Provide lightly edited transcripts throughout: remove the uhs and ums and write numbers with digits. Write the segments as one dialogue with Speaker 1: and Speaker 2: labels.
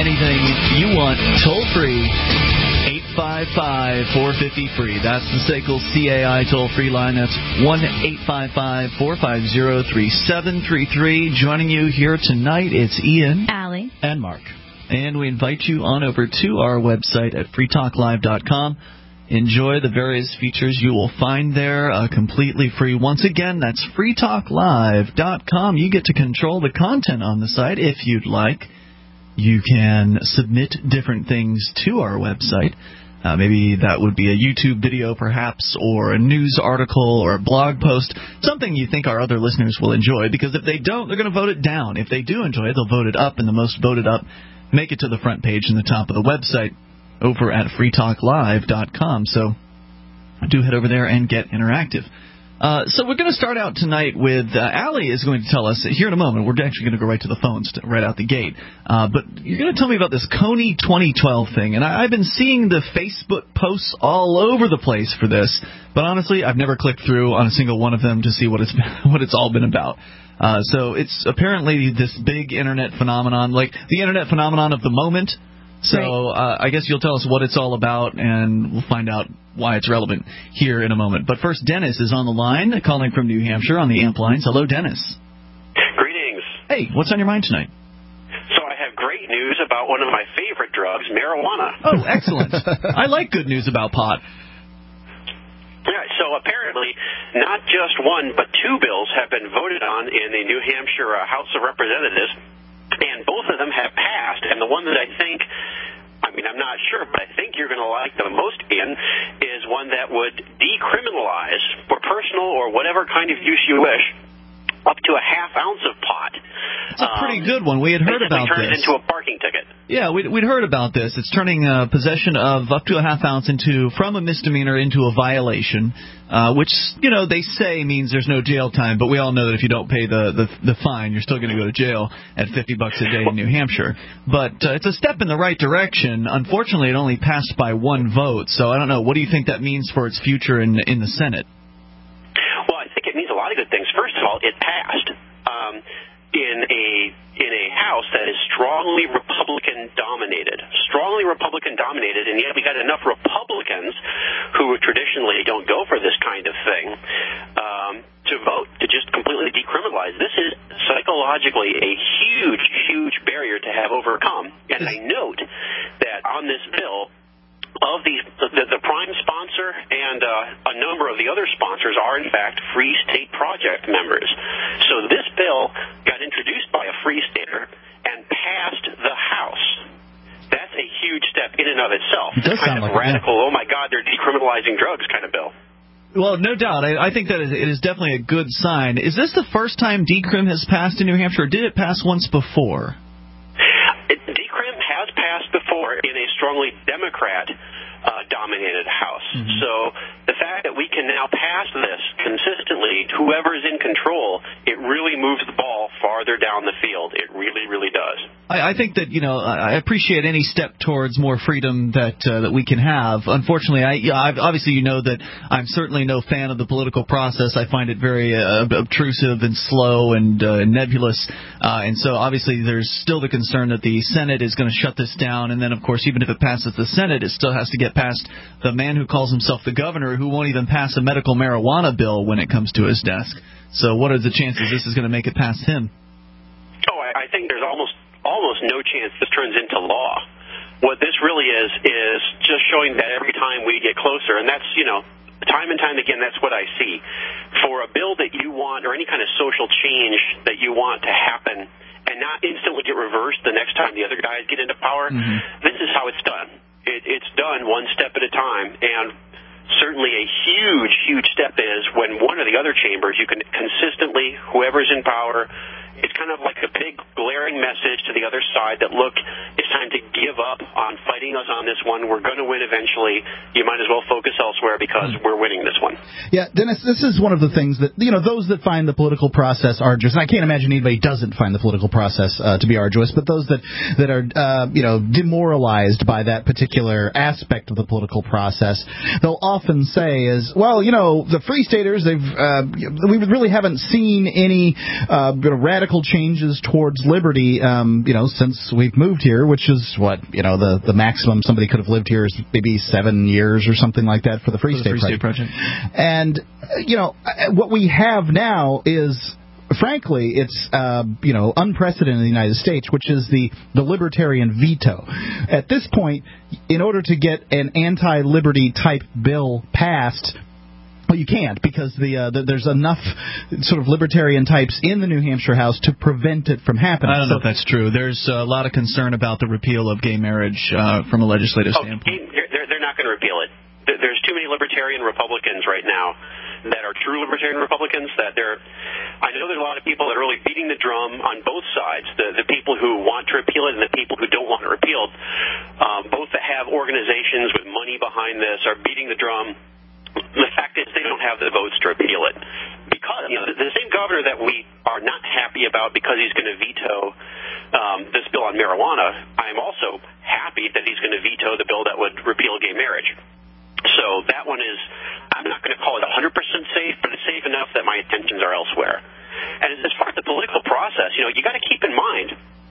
Speaker 1: anything you want toll-free. 855-450-FREE. That's the SACL CAI toll-free line. That's 1-855-450-3733. Joining you here tonight, it's Ian,
Speaker 2: Allie,
Speaker 1: and Mark. And we invite you on over to our website at freetalklive.com. Enjoy the various features you will find there completely free. Once again, that's freetalklive.com. You get to control the content on the site if you'd like. You can submit different things to our website. Maybe that would be a YouTube video, perhaps, or a news article or a blog post, something you think our other listeners will enjoy, because if they don't, they're going to vote it down. If they do enjoy it, they'll vote it up, and the most voted up make it to the front page and the top of the website over at freetalklive.com. So do head over there and get interactive. So we're going to start out tonight with Allie is going to tell us here in a moment. We're actually going to go right to the phones right out the gate. But you're going to tell me about this Kony 2012 thing. And I've been seeing the Facebook posts all over the place for this. But honestly, I've never clicked through on a single one of them to see what it's all been about. So it's apparently this big Internet phenomenon, like the Internet phenomenon of the moment. So I guess you'll tell us what it's all about, and we'll find out why it's relevant here in a moment. But first, Dennis is on the line, calling from New Hampshire on the amp lines. Hello, Dennis.
Speaker 3: Greetings.
Speaker 1: Hey, what's on your mind tonight?
Speaker 3: So I have great news about one of my favorite drugs, marijuana.
Speaker 1: Oh, excellent. I like good news about pot.
Speaker 3: Yeah, so apparently not just one, but two bills have been voted on in the New Hampshire House of Representatives. And both of them have passed, and the one that I'm not sure, but I think you're going to like the most, Ian, is one that would decriminalize, for personal or whatever kind of use you wish, up to a half ounce of pot.
Speaker 1: It's a pretty good one. We had heard about this.
Speaker 3: Turn it into a parking ticket.
Speaker 1: Yeah, we'd heard about this. It's turning possession of up to a half ounce from a misdemeanor into a violation, which, they say means there's no jail time, but we all know that if you don't pay the fine, you're still going to go to jail at $50 a day in New Hampshire. But it's a step in the right direction. Unfortunately, it only passed by one vote, so I don't know. What do you think that means for its future in the Senate?
Speaker 3: Well, I think it means a lot of good things. First of all, it passed in a House that is strongly Republican dominated, and yet we got enough Republicans who traditionally don't go for this kind of thing to vote to just completely decriminalize. This is psychologically a huge, huge barrier to have overcome. And I note that on this bill, of the prime sponsor and a number of the other sponsors are, in fact, Free State Project members. So this bill got introduced by a Free Stater and passed the House. That's a huge step in and of itself.
Speaker 1: It does sound like
Speaker 3: radical, oh, my God, they're decriminalizing drugs kind of bill.
Speaker 1: Well, no doubt. I think that it is definitely a good sign. Is this the first time decrim has passed in New Hampshire, or did it pass once before?
Speaker 3: Decrim has passed before in a strongly Democrat-dominated House. Mm-hmm. So the fact that we can now pass this consistently, whoever is in control, it really moves the ball farther down the field. It really, really does.
Speaker 1: I think that, I appreciate any step towards more freedom that we can have. Unfortunately, obviously you know that I'm certainly no fan of the political process. I find it very obtrusive and slow and nebulous. And so obviously there's still the concern that the Senate is going to shut this down. And then, of course, even if it passes the Senate, it still has to get past the man who calls himself the governor, who won't even pass a medical marijuana bill when it comes to his desk. So what are the chances this is going to make it past him?
Speaker 3: Oh, I think there's almost no chance this turns into law. What this really is just showing that every time we get closer, and that's, time and time again, that's what I see. For a bill that you want, or any kind of social change that you want to happen, and not instantly get reversed the next time the other guys get into power, This is how it's done. It's done one step at a time, and certainly a huge, huge step is when one or the other chambers, you can consistently, whoever's in power, it's kind of like a big glaring message to the other side that, look, it's time to give up on fighting us on this one. We're going to win eventually. You might as well focus elsewhere because we're winning this one.
Speaker 4: Yeah, Dennis, this is one of the things that, those that find the political process arduous, and I can't imagine anybody doesn't find the political process to be arduous, but those that are, demoralized by that particular aspect of the political process, they'll often say is, well, the Free Staters, we really haven't seen any radical changes towards liberty, since we've moved here, which is the maximum somebody could have lived here is maybe 7 years or something like that for the Free State Project. And, what we have now is, frankly, it's unprecedented in the United States, which is the libertarian veto. At this point, in order to get an anti-liberty type bill passed, well, you can't, because there's enough sort of libertarian types in the New Hampshire House to prevent it from happening.
Speaker 1: I don't know if that's true. There's a lot of concern about the repeal of gay marriage from a legislative standpoint.
Speaker 3: They're not going to repeal it. There's too many libertarian Republicans right now that are true libertarian Republicans. I know there's a lot of people that are really beating the drum on both sides, the people who want to repeal it and the people who don't want it repealed. Both that have organizations with money behind this are beating the drum. The fact is they don't have the votes to repeal it. Because the same governor that we are not happy about because he's going to veto this bill on marijuana, I'm also happy that he's going to veto the bill that would repeal gay marriage. So that one is, I'm not going to call it 100% safe, but it's safe enough that my intentions are elsewhere. And as far as the political process, you got to keep in mind,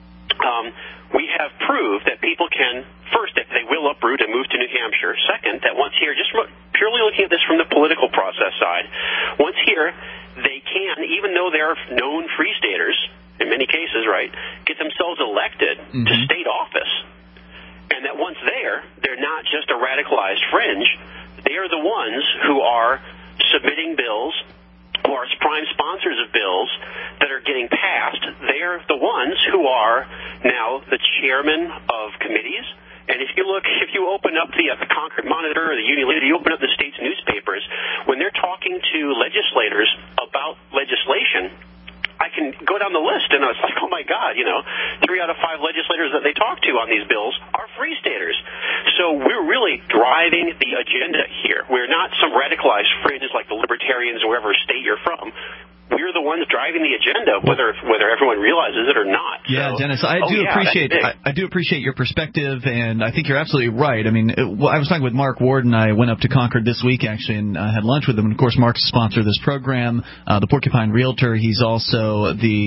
Speaker 3: we have proved that people can, first, that they will uproot and move to New Hampshire. Second, that once here, just purely looking at this from the political process side, once here, they can, even though they're known free staters, in many cases, right, get themselves elected to state office. And that once there, they're not just a radicalized fringe. They are the ones who are submitting bills who are prime sponsors of bills that are getting passed. They're the ones who are now the chairman of committees. And if you open up the Concord Monitor or the Union Leader, you open up the state's newspapers, when they're talking to legislators about legislation, I can go down the list, and it's like, oh, my God, 3 out of 5 legislators that they talk to on these bills are free staters. So we're really driving the agenda here. We're not some radicalized fringes like the libertarians or wherever state you're from. We're the ones driving the agenda, whether everyone realizes it or not.
Speaker 1: Yeah, so, Dennis, I do appreciate your perspective, and I think you're absolutely right. I mean, I was talking with Mark Warden. I went up to Concord this week, actually, and had lunch with him. And of course, Mark's a sponsor of this program, the Porcupine Realtor. He's also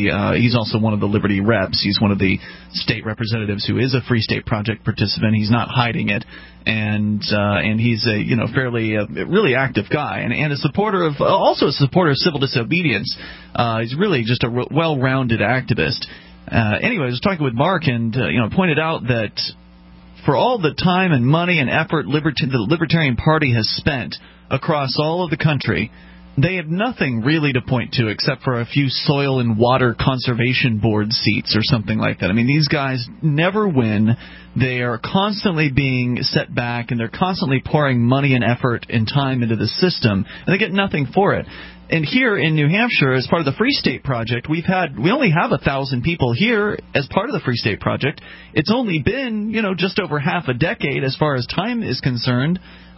Speaker 1: one of the Liberty reps. He's one of the state representatives who is a Free State Project participant. He's not hiding it. And he's a fairly really active guy, and a supporter of civil disobedience. He's really just a well-rounded activist. Anyway, I was talking with Mark, and pointed out that for all the time and money and effort the Libertarian Party has spent across all of the country, they have nothing really to point to except for a few soil and water conservation board seats or something like that. I mean, these guys never win. They are constantly being set back, and they're constantly pouring money and effort and time into the system, and they get nothing for it. And here in New Hampshire, as part of the Free State Project, we only have 1,000 people here as part of the Free State Project. It's only been, just over half a decade as far as time is concerned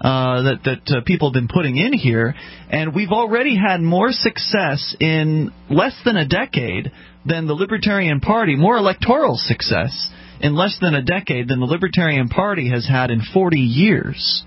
Speaker 1: that people have been putting in here, and we've already had more success in less than a decade than the Libertarian Party, more electoral success in less than a decade than the Libertarian Party has had in 40 years.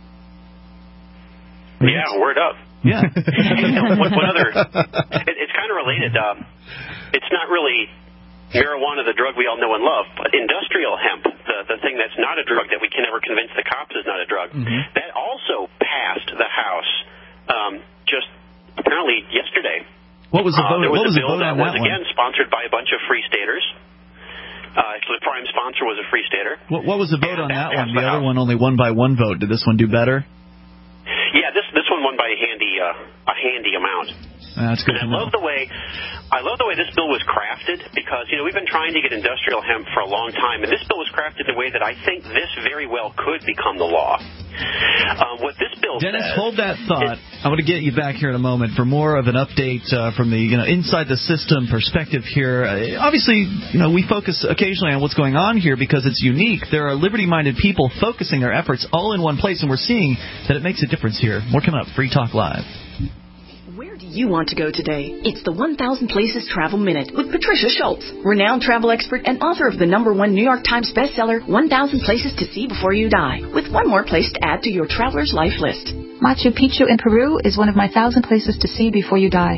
Speaker 3: Yeah, word up.
Speaker 1: Yeah.
Speaker 3: What other? It's kind of related. It's not really marijuana, the drug we all know and love, but industrial hemp, the thing that's not a drug that we can never convince the cops is not a drug, that also passed the House just apparently yesterday.
Speaker 1: What was the vote?
Speaker 3: There was
Speaker 1: a
Speaker 3: bill that was,
Speaker 1: one?
Speaker 3: again, sponsored by a bunch of free staters. So the prime sponsor was a free stater.
Speaker 1: What was the vote on that one? The other one only won by one vote. Did this one do better?
Speaker 3: Yeah, this one won by a handy amount.
Speaker 1: That's good.
Speaker 3: And I love the way this bill was crafted, because we've been trying to get industrial hemp for a long time, and this bill was crafted in a way that I think this very well could become the law. What this bill
Speaker 1: Dennis,
Speaker 3: says,
Speaker 1: hold that thought. I want to get you back here in a moment for more of an update from the inside the system perspective here. Obviously, we focus occasionally on what's going on here because it's unique. There are liberty-minded people focusing their efforts all in one place, and we're seeing that it makes a difference here. More coming up. Free Talk Live.
Speaker 2: Where do you want to go today? It's the 1,000 Places Travel Minute with Patricia Schultz, renowned travel expert and author of the #1 New York Times bestseller, 1,000 Places to See Before You Die, with one more place to add to your traveler's life list.
Speaker 5: Machu Picchu in Peru is one of my 1,000 places to see before you die.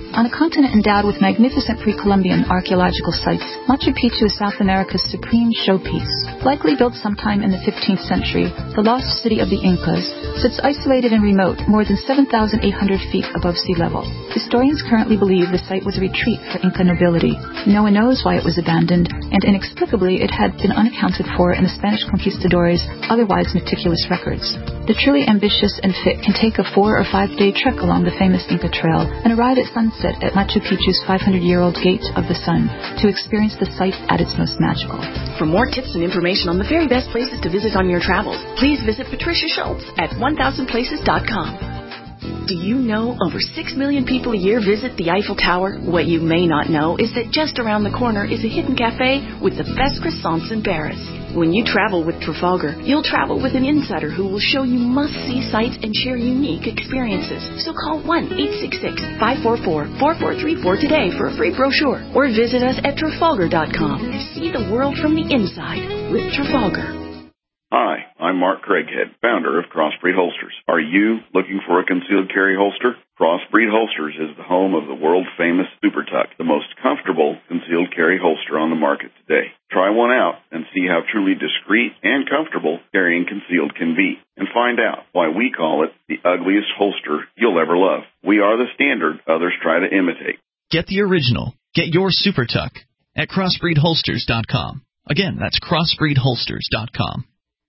Speaker 5: On a continent endowed with magnificent pre-Columbian archaeological sites, Machu Picchu is South America's supreme showpiece. Likely built sometime in the 15th century, the lost city of the Incas sits isolated and remote, more than 7,800 feet above sea level. Historians currently believe the site was a retreat for Inca nobility. No one knows why it was abandoned, and inexplicably it had been unaccounted for in the Spanish conquistadors' otherwise meticulous records. The truly ambitious and fit can take a 4 or 5 day trek along the famous Inca Trail and arrive at sunset at Machu Picchu's 500-year-old Gate of the Sun to experience the site at its most magical.
Speaker 2: For more tips and information on the very best places to visit on your travels, please visit Patricia Schultz at 1000places.com. Do you know over 6 million people a year visit the Eiffel Tower? What you may not know is that just around the corner is a hidden cafe with the best croissants in Paris. When you travel with Trafalgar, you'll travel with an insider who will show you must-see sites and share unique experiences. So call 1-866-544-4434 today for a free brochure, or visit us at Trafalgar.com. See the world from the inside with Trafalgar.
Speaker 6: Hi, I'm Mark Craighead, founder of Crossbreed Holsters. Are you looking for a concealed carry holster? Crossbreed Holsters is the home of the world-famous Super Tuck, the most comfortable concealed carry holster on the market today. Try one out and see how truly discreet and comfortable carrying concealed can be, and find out why we call it the ugliest holster you'll ever love. We are the standard others try to imitate.
Speaker 1: Get the original. Get your Super Tuck at crossbreedholsters.com. Again, that's crossbreedholsters.com.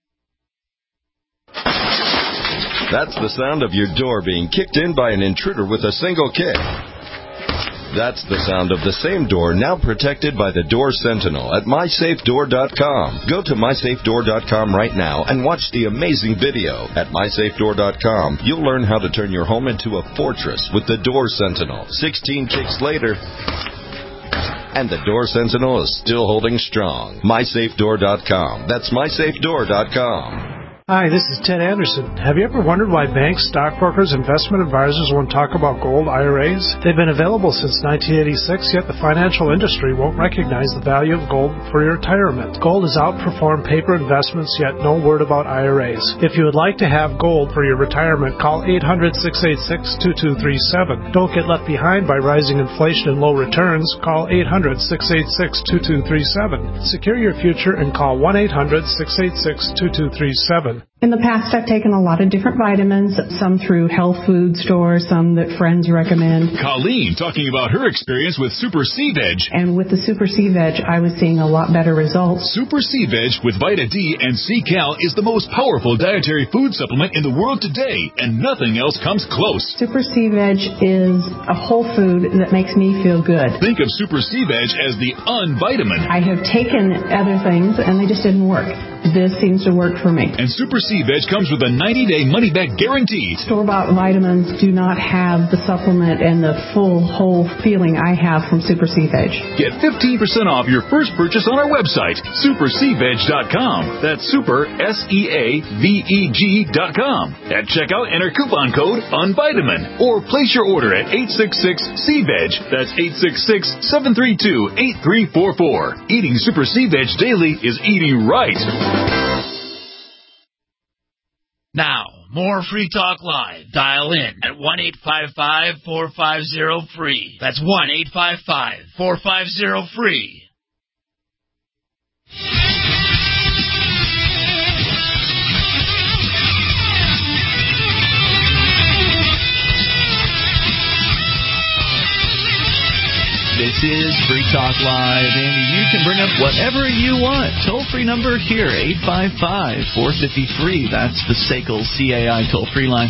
Speaker 7: That's the sound of your door being kicked in by an intruder with a single kick. That's the sound of the same door now protected by the Door Sentinel at MySafeDoor.com. Go to MySafeDoor.com right now and watch the amazing video. At MySafeDoor.com, you'll learn how to turn your home into a fortress with the Door Sentinel. 16 kicks later, and the Door Sentinel is still holding strong. MySafeDoor.com. That's MySafeDoor.com.
Speaker 8: Hi, this is Ted Anderson. Have you ever wondered why banks, stockbrokers, investment advisors won't talk about gold IRAs? They've been available since 1986, yet the financial industry won't recognize the value of gold for your retirement. Gold has outperformed paper investments, yet no word about IRAs. If you would like to have gold for your retirement, call 800-686-2237. Don't get left behind by rising inflation and low returns. Call 800-686-2237. Secure your future and call 1-800-686-2237.
Speaker 9: In the past, I've taken a lot of different vitamins, some through health food stores, some that friends recommend.
Speaker 10: Colleen talking about her experience with Super C-Veg.
Speaker 9: And with the Super C-Veg, I was seeing a lot better results.
Speaker 10: Super C-Veg with Vita D and C-Cal is the most powerful dietary food supplement in the world today, and nothing else comes close.
Speaker 9: Super C-Veg is a whole food that makes me feel good.
Speaker 10: Think of Super C-Veg as the unvitamin.
Speaker 9: I have taken other things, and they just didn't work. This seems to work for me.
Speaker 10: And Super C-Veg comes with a 90-day money-back guarantee.
Speaker 9: Store-bought vitamins do not have the supplement and the full, whole feeling I have from Super C-Veg.
Speaker 10: Get 15% off your first purchase on our website, supercveg.com. That's super, SEAVEG.com. At checkout, enter coupon code UNVITAMIN. Or place your order at 866-C-VEG. That's 866-732-8344. Eating Super C-Veg daily is eating right.
Speaker 11: Now, more Free Talk Live. Dial in at 1-855-450-FREE. That's 1-855-450-FREE.
Speaker 1: This is Free Talk Live, and you can bring up whatever you want. Toll-free number here, 855-450-FREE. That's the SACL CAI toll-free line,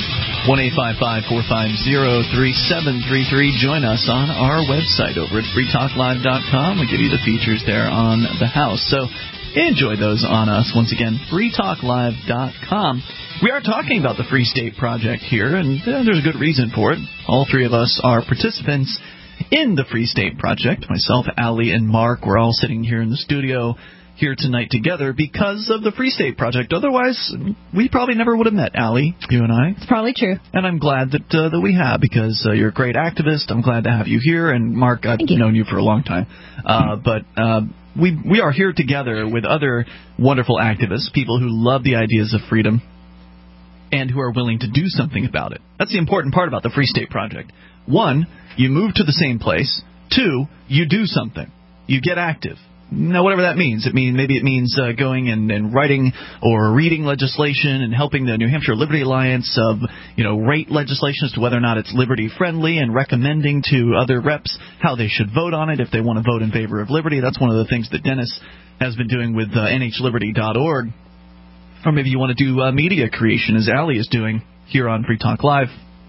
Speaker 1: 1-855-450-3733. Join us on our website over at freetalklive.com. We give you the features there on the house. So enjoy those on us. Once again, freetalklive.com. We are talking about the Free State Project here, and there's a good reason for it. All three of us are participants in the Free State Project. Myself, Allie, and Mark, we're all sitting here in the studio here tonight together because of the Free State Project. Otherwise, we probably never would have met, Allie, you and I.
Speaker 12: It's probably true.
Speaker 1: And I'm glad that we have, because you're a great activist. I'm glad to have you here. And Mark, I've known you for a long time. But we are here together with other wonderful activists, people who love the ideas of freedom. and who are willing to do something about it. That's the important part about the Free State Project. 1, you move to the same place. 2, you do something. You get active. Now, whatever that means. Maybe it means going and writing or reading legislation and helping the New Hampshire Liberty Alliance rate legislation as to whether or not it's liberty-friendly and recommending to other reps how they should vote on it if they want to vote in favor of liberty. That's one of the things that Dennis has been doing with nhliberty.org. Or maybe you want to do media creation, as Allie is doing here on Free Talk Live,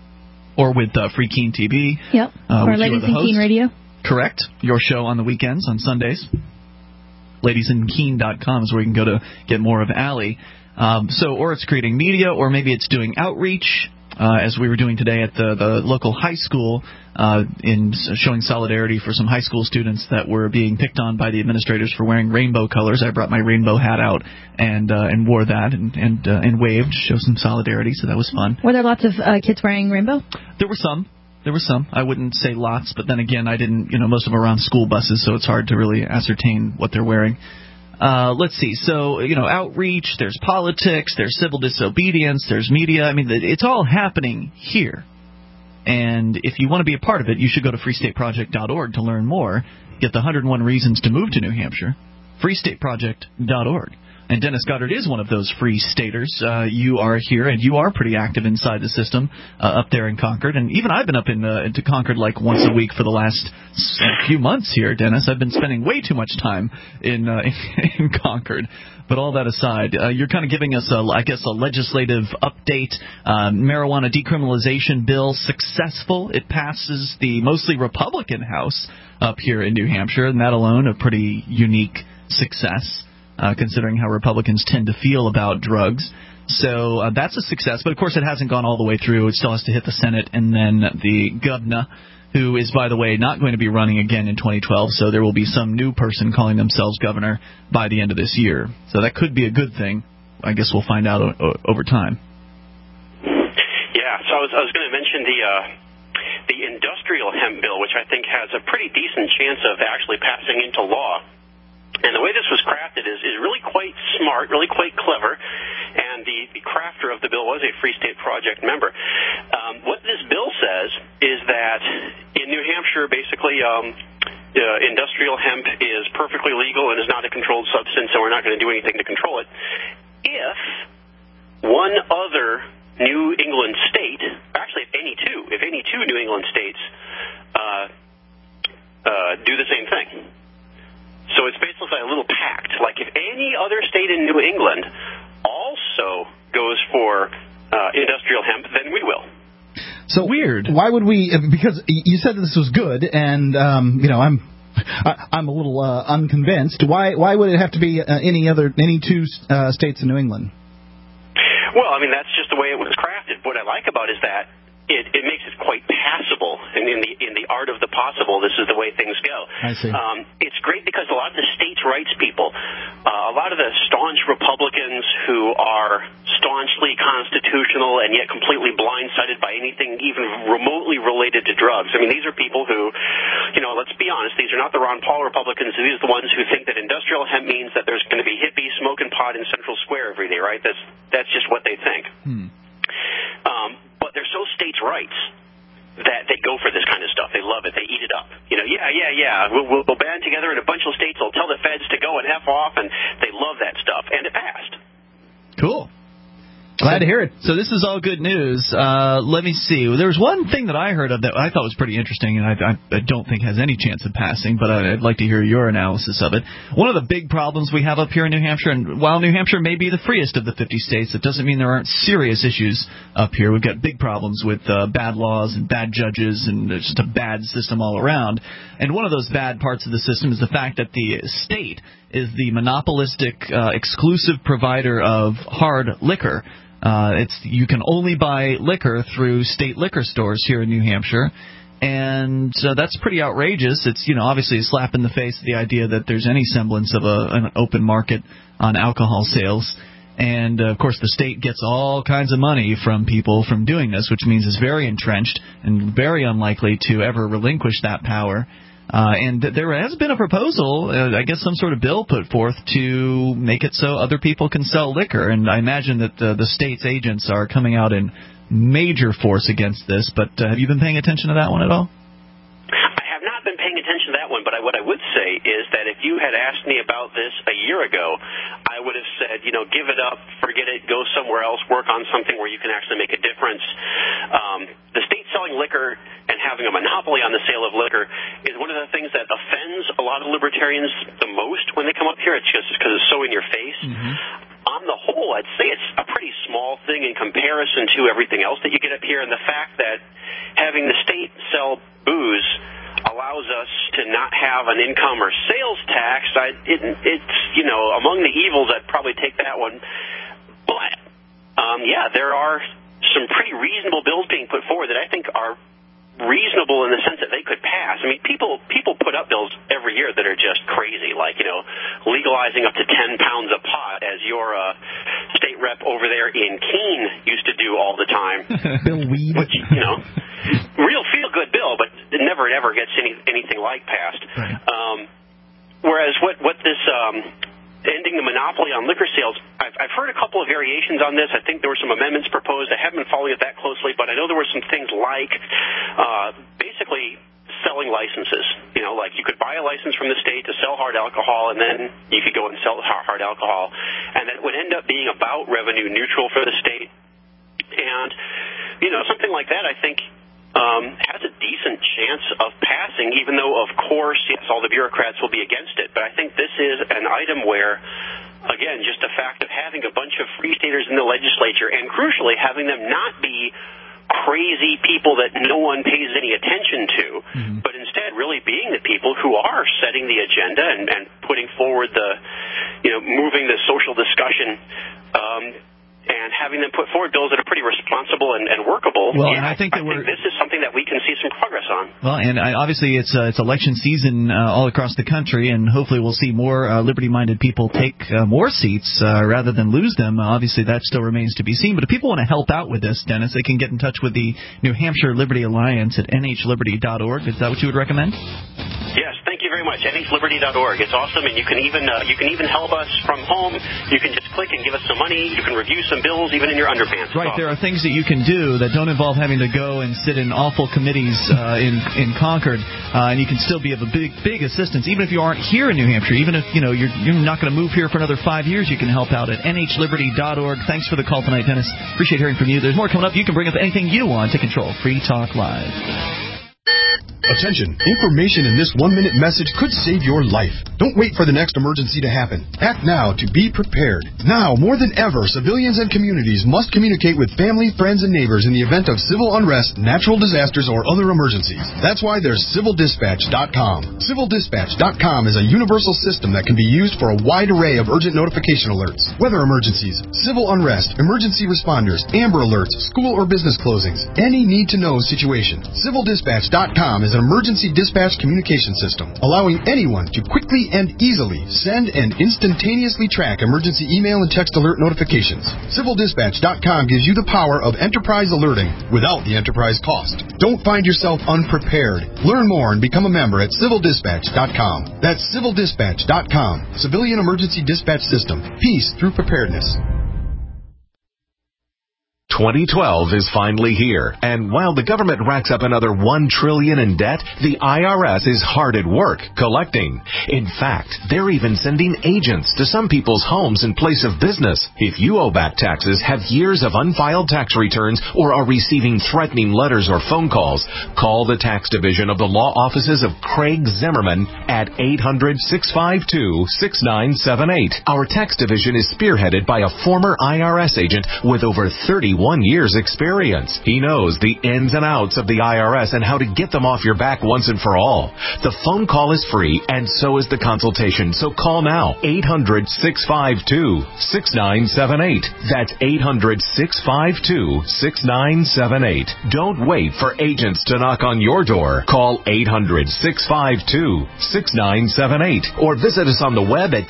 Speaker 1: or with Free Keen TV.
Speaker 12: Yep, or Ladies in Keen Radio.
Speaker 1: Correct. Your show on the weekends, on Sundays. LadiesInKeen.com is where you can go to get more of Allie. Or it's creating media, or maybe it's doing outreach, as we were doing today at the local high school, in showing solidarity for some high school students that were being picked on by the administrators for wearing rainbow colors. I brought my rainbow hat out and wore that and waved to show some solidarity, so that was fun.
Speaker 12: Were there lots of kids wearing rainbow?
Speaker 1: There were some. I wouldn't say lots, but then again, I didn't, most of them are on school buses, so it's hard to really ascertain what they're wearing. Let's see. So, outreach, there's politics, there's civil disobedience, there's media. It's all happening here. And if you want to be a part of it, you should go to freestateproject.org to learn more. Get the 101 reasons to move to New Hampshire. freestateproject.org. And Dennis Goddard is one of those free staters. You are here, and you are pretty active inside the system up there in Concord. And even I've been up into Concord like once a week for the last few months here, Dennis. I've been spending way too much time in Concord. But all that aside, you're kind of giving us, a legislative update. Marijuana decriminalization bill successful. It passes the mostly Republican House up here in New Hampshire, and that alone a pretty unique success. Considering how Republicans tend to feel about drugs. So that's a success. But, of course, it hasn't gone all the way through. It still has to hit the Senate and then the governor, who is, by the way, not going to be running again in 2012. So there will be some new person calling themselves governor by the end of this year. So that could be a good thing. I guess we'll find out over time.
Speaker 3: Yeah, so I was going to mention the industrial hemp bill, which I think has a pretty decent chance of actually passing into law. And the way this was crafted is really quite smart, really quite clever, and the crafter of the bill was a Free State Project member. What this bill says is that in New Hampshire, basically, industrial hemp is perfectly legal and is not a controlled substance, so we're not going to do anything to control it. If one other New England state, actually if any two New England states do the same thing. So it's basically a little pact. Like if any other state in New England also goes for industrial hemp, then we will.
Speaker 4: So
Speaker 1: weird.
Speaker 4: Why would we? Because you said this was good, and I'm a little unconvinced. Why would it have to be any two states in New England?
Speaker 3: Well, that's just the way it was crafted. What I like about it is that it makes it quite passable, and in the art of the possible, this is the way things go.
Speaker 4: I see.
Speaker 3: It's great because a lot of the states' rights people, a lot of the staunch Republicans who are staunchly constitutional and yet completely blindsided by anything even remotely related to drugs. These are people who, let's be honest, these are not the Ron Paul Republicans. These are the ones who think that industrial hemp means that there's going to be hippies smoking pot in Central Square every day, right? That's just what they think. But they're so states' rights that they go for this kind of stuff. They love it. They eat it up. We'll band together in a bunch of states. They'll tell the feds to go and F off, and they love that stuff. And it passed.
Speaker 1: Cool.
Speaker 4: Glad to hear it.
Speaker 1: So this is all good news. Let me see. There was one thing that I heard of that I thought was pretty interesting, and I don't think has any chance of passing, but I'd like to hear your analysis of it. One of the big problems we have up here in New Hampshire, and while New Hampshire may be the freest of the 50 states, it doesn't mean there aren't serious issues up here. We've got big problems with bad laws and bad judges, and it's just a bad system all around. And one of those bad parts of the system is the fact that the state is the monopolistic, exclusive provider of hard liquor. You can only buy liquor through state liquor stores here in New Hampshire, and that's pretty outrageous. It's obviously a slap in the face of the idea that there's any semblance of an open market on alcohol sales. And of course, the state gets all kinds of money from people from doing this, which means it's very entrenched and very unlikely to ever relinquish that power. And there has been a proposal, I guess some sort of bill put forth to make it so other people can sell liquor. And I imagine that the state's agents are coming out in major force against this. But have you been paying attention to that one at all?
Speaker 3: I have not been paying attention to that one, but what I would say is that if you had asked me about this a year ago, I would have said, give it up, forget it, go somewhere else, work on something where you can actually make a difference. The state selling liquor and having a monopoly on the sale of liquor is one of the things that offends a lot of libertarians the most when they come up here. It's just because it's so in your face. Mm-hmm. On the whole, I'd say it's a pretty small thing in comparison to everything else that you get up here, and the fact that having the state sell booze allows us to not have an income or sales tax. It's among the evils. I'd probably take that one. But there are some pretty reasonable bills being put forward that I think are reasonable in the sense that they could pass. I mean, people put up bills every year that are just crazy, like, legalizing up to 10 pounds of pot, as your state rep over there in Keene used to do all the time.
Speaker 4: Bill Weed.
Speaker 3: Which, real feel-good bill, but it never ever gets anything like passed. Right. Whereas what this ending the monopoly on liquor sales, I've heard a couple of variations on this. I think there were some amendments proposed. I haven't been following it that closely, but I know there were some things like basically selling licenses. Like you could buy a license from the state to sell hard alcohol, and then you could go and sell hard alcohol, and that would end up being about revenue neutral for the state. And, something like that, I think, has a decent chance of passing, even though, of course, yes, all the bureaucrats will be against it. But I think this is an item where, again, just the fact of having a bunch of free staters in the legislature, and crucially, having them not be crazy people that no one pays any attention to, but instead really being the people who are setting the agenda and putting forward moving the social discussion, and having them put forward bills that are pretty responsible and workable.
Speaker 1: Well, and I think
Speaker 3: this is something that we can see some progress on.
Speaker 1: Well, and obviously it's election season all across the country, and hopefully we'll see more liberty-minded people take more seats rather than lose them. Obviously, that still remains to be seen. But if people want to help out with this, Dennis, they can get in touch with the New Hampshire Liberty Alliance at nhliberty.org. Is that what you would recommend?
Speaker 3: Yes, thank you very much. nhliberty.org. It's awesome, and you can even help us from home. You can just click and give us some money. You can review some bills, even in your underpants.
Speaker 1: Right, there are things that you can do that don't involve having to go and sit in awful committees in Concord, and you can still be of a big assistance, even if you aren't here in New Hampshire. Even if you're not going to move here for another 5 years, you can help out at nhliberty.org. Thanks for the call tonight, Dennis. Appreciate hearing from you. There's more coming up. You can bring up anything you want to control. Free Talk Live.
Speaker 13: Attention. Information in this 1-minute message could save your life. Don't wait for the next emergency to happen. Act now to be prepared. Now, more than ever, civilians and communities must communicate with family, friends, and neighbors in the event of civil unrest, natural disasters, or other emergencies. That's why there's civildispatch.com. Civildispatch.com is a universal system that can be used for a wide array of urgent notification alerts, weather emergencies, civil unrest, emergency responders, Amber Alerts, school or business closings, any need-to-know situation. Civildispatch.com is an emergency dispatch communication system, allowing anyone to quickly and easily send and instantaneously track emergency email and text alert notifications. CivilDispatch.com gives you the power of enterprise alerting without the enterprise cost. Don't find yourself unprepared. Learn more and become a member at CivilDispatch.com. That's CivilDispatch.com. Civilian Emergency Dispatch System. Peace through preparedness.
Speaker 14: 2012 is finally here, and while the government racks up another $1 trillion in debt, the IRS is hard at work collecting. In fact, they're even sending agents to some people's homes in place of business. If you owe back taxes, have years of unfiled tax returns, or are receiving threatening letters or phone calls, call the tax division of the law offices of Craig Zimmerman at 800-652-6978. Our tax division is spearheaded by a former IRS agent with over 31 years experience. He knows the ins and outs of the IRS and how to get them off your back once and for all. The phone call is free, and so is the consultation, so call now. 800-652-6978. That's 800-652-6978. Don't wait for agents to knock on your door. Call 800-652-6978 or visit us on the web at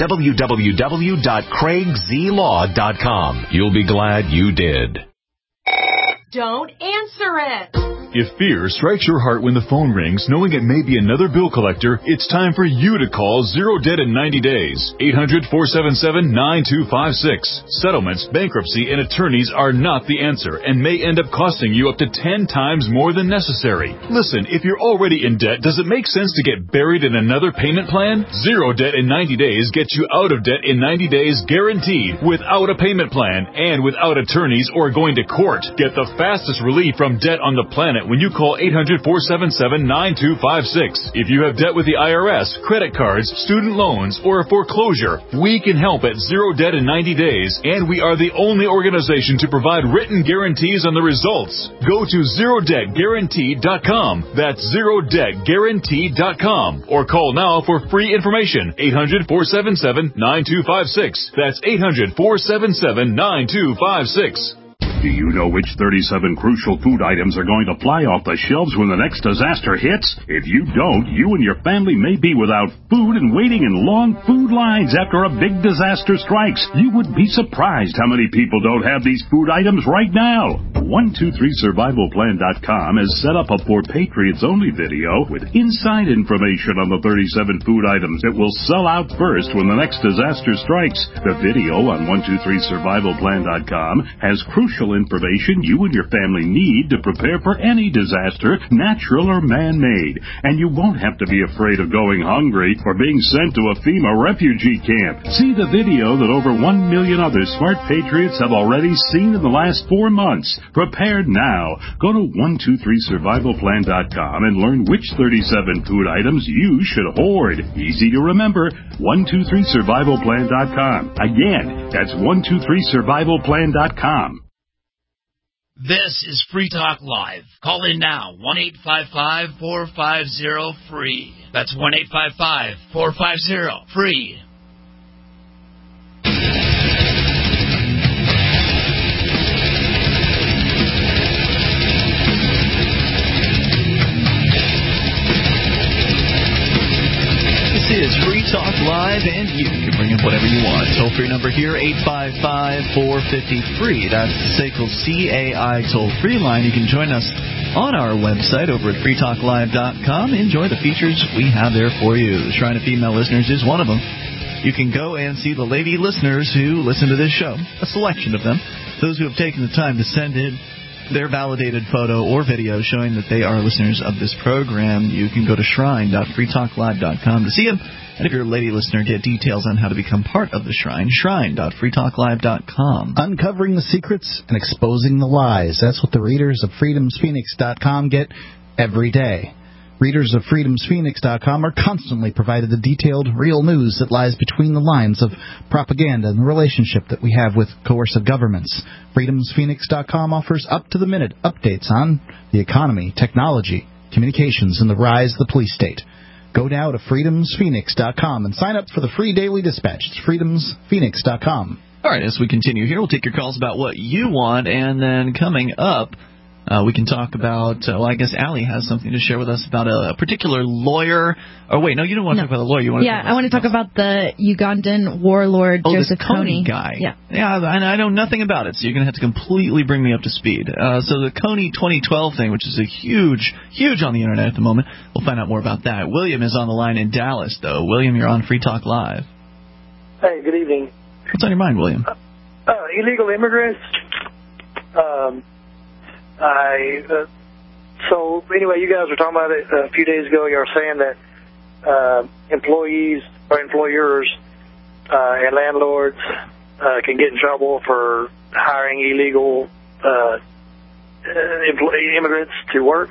Speaker 14: www.craigzlaw.com. You'll be glad you did.
Speaker 15: Don't answer it.
Speaker 10: If fear strikes your heart when the phone rings, knowing it may be another bill collector, it's time for you to call Zero Debt in 90 days. 800-477-9256. Settlements, bankruptcy, and attorneys are not the answer and may end up costing you up to 10 times more than necessary. Listen, if you're already in debt, does it make sense to get buried in another payment plan? Zero Debt in 90 days gets you out of debt in 90 days guaranteed, without a payment plan and without attorneys or going to court. Get the fastest relief from debt on the planet when you call 800-477-9256. If you have debt with the IRS, credit cards, student loans, or a foreclosure, we can help at Zero Debt in 90 days, and we are the only organization to provide written guarantees on the results. Go to ZeroDebtGuaranteed.com. That's ZeroDebtGuaranteed.com. Or call now for free information. 800-477-9256. That's 800-477-9256.
Speaker 15: Do you know which 37 crucial food items are going to fly off the shelves when the next disaster hits? If you don't, you and your family may be without food and waiting in long food lines after a big disaster strikes. You would be surprised how many people don't have these food items right now. 123survivalplan.com has set up a For Patriots Only video with inside information on the 37 food items that will sell out first when the next disaster strikes. The video on 123survivalplan.com has crucial information you and your family need to prepare for any disaster, natural or man-made. And you won't have to be afraid of going hungry or being sent to a FEMA refugee camp. See the video that over 1 million other smart patriots have already seen in the last 4 months. Prepared now. Go to 123survivalplan.com and learn which 37 food items you should hoard. Easy to remember. 123survivalplan.com. Again, that's 123survivalplan.com.
Speaker 11: This is Free Talk Live. Call in now, 1-855-450-FREE. That's 1-855-450-FREE.
Speaker 1: This is Free Talk Live, and you can bring up whatever you want. Toll-free number here, 855-450-FREE. That's the SACL CAI toll-free line. You can join us on our website over at freetalklive.com. Enjoy the features we have there for you. The Shrine of Female Listeners is one of them. You can go and see the lady listeners who listen to this show, a selection of them, those who have taken the time to send in their validated photo or video showing that they are listeners of this program. You can go to shrine.freetalklive.com to see them. And if you're a lady listener, get details on how to become part of the Shrine. Shrine.freetalklive.com.
Speaker 4: Uncovering the secrets and exposing the lies. That's what the readers of freedomsphoenix.com get every day. Readers of freedomsphoenix.com are constantly provided the detailed, real news that lies between the lines of propaganda and the relationship that we have with coercive governments. freedomsphoenix.com offers up-to-the-minute updates on the economy, technology, communications, and the rise of the police state. Go now to freedomsphoenix.com and sign up for the free daily dispatch. It's freedomsphoenix.com.
Speaker 1: All right, as we continue here, we'll take your calls about what you want, and then coming up, we can talk about, I guess Allie has something to share with us about a particular lawyer. Oh, wait, no, you don't want to talk about the lawyer. You want to
Speaker 12: I want to talk about the Ugandan warlord, Joseph Kony
Speaker 1: guy. Yeah, and I know nothing about it, so you're going to have to completely bring me up to speed. So the Kony 2012 thing, which is a huge on the Internet at the moment, we'll find out more about that. William is on the line in Dallas, though. William, you're on Free Talk Live.
Speaker 16: Hey, good evening.
Speaker 1: What's on your mind, William?
Speaker 16: Illegal immigrants. So anyway, you guys were talking about it a few days ago. You were saying that employees or employers and landlords can get in trouble for hiring illegal immigrants to work.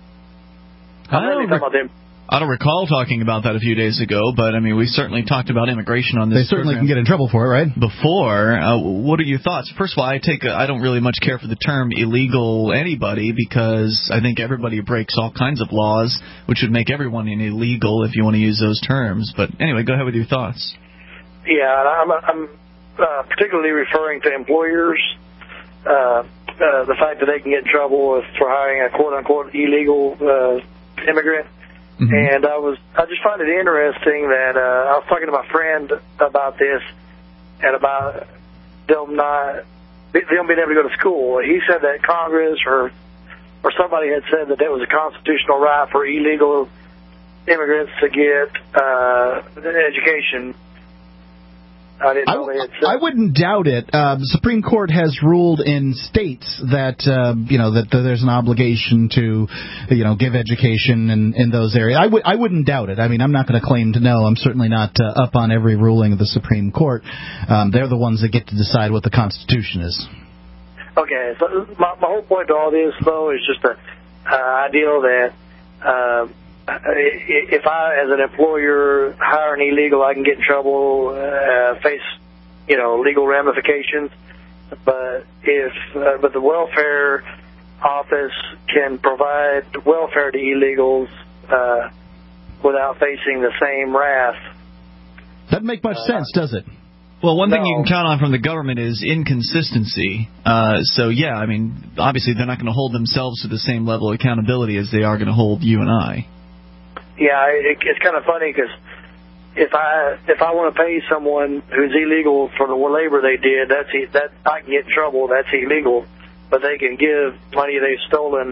Speaker 1: I don't recall talking about that a few days ago, but, I mean, we certainly talked about immigration on this.
Speaker 4: They certainly can get in trouble for it, right?
Speaker 1: Before. What are your thoughts? First of all, I don't really much care for the term illegal anybody, because I think everybody breaks all kinds of laws, which would make everyone an illegal if you want to use those terms. But anyway, go ahead with your thoughts.
Speaker 16: Yeah, I'm particularly referring to employers. The fact that they can get in trouble for hiring a quote-unquote illegal immigrant. Mm-hmm. And I just find it interesting that I was talking to my friend about this and about them being able to go to school. He said that Congress or or somebody had said that it was a constitutional right for illegal immigrants to get education. I didn't know they had said.
Speaker 4: I wouldn't doubt it. The Supreme Court has ruled in states that that there's an obligation to give education in those areas. I wouldn't doubt it. I mean, I'm not going to claim to know. I'm certainly not up on every ruling of the Supreme Court. They're the ones that get to decide what the Constitution is.
Speaker 16: Okay, so my whole point to all this, though, is just the ideal that if I, as an employer, hire an illegal, I can get in trouble, face, legal ramifications. But but the welfare office can provide welfare to illegals without facing the same wrath.
Speaker 4: Doesn't make much sense, does it?
Speaker 1: Well, one thing you can count on from the government is inconsistency. So, yeah, I mean, obviously they're not going to hold themselves to the same level of accountability as they are going to hold you and I.
Speaker 16: Yeah, it's kind of funny because if I want to pay someone who's illegal for the labor they did, that I can get in trouble. That's illegal, but they can give money they've stolen